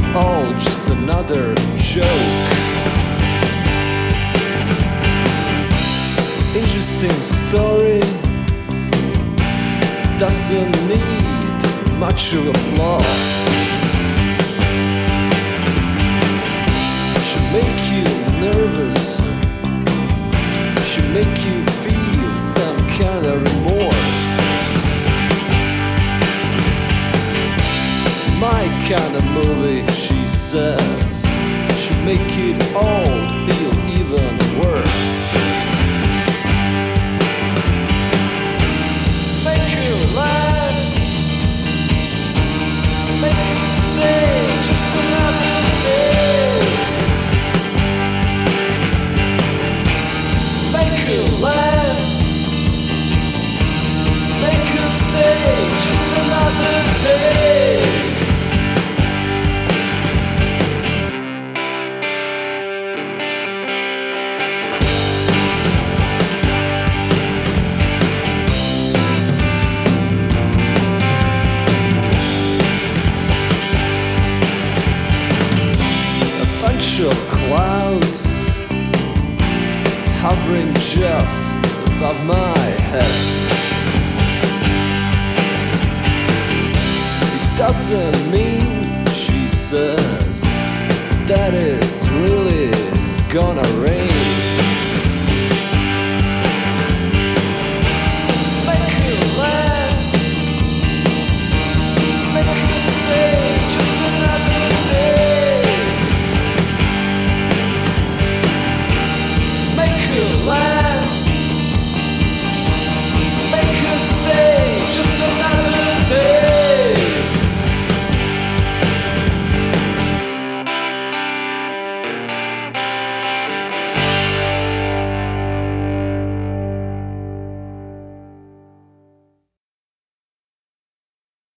all just another joke. Interesting story, doesn't need much of a plot. Should make you nervous, should make you feel some kind of remorse. My kind of movie, she says, should make it all feel even worse. Make you laugh, make you stay just another day. Make you laugh, make you stay just another day. Of clouds hovering just above my head. It doesn't mean, she says, that it's really gonna rain.